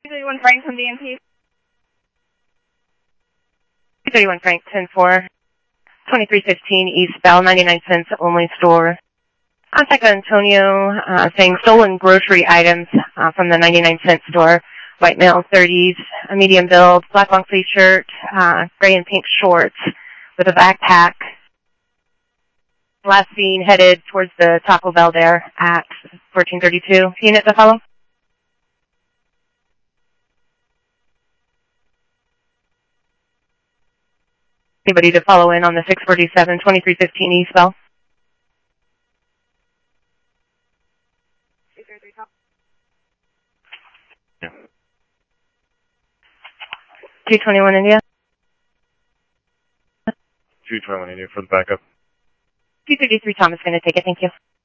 231 Frank from DMP. 231 Frank, 10-4, 2315 East Bell, 99 cents only store. Contact Antonio saying stolen grocery items from the 99 cent store. White male, 30s, a medium build, black long sleeve shirt, gray and pink shorts with a backpack. Last seen headed towards the Taco Bell there at 1432. Unit to follow? Anybody to follow in on the 647, 2315 East Bell? 221 India. 221 India for the backup. 233 Thomas going to take it. Thank you.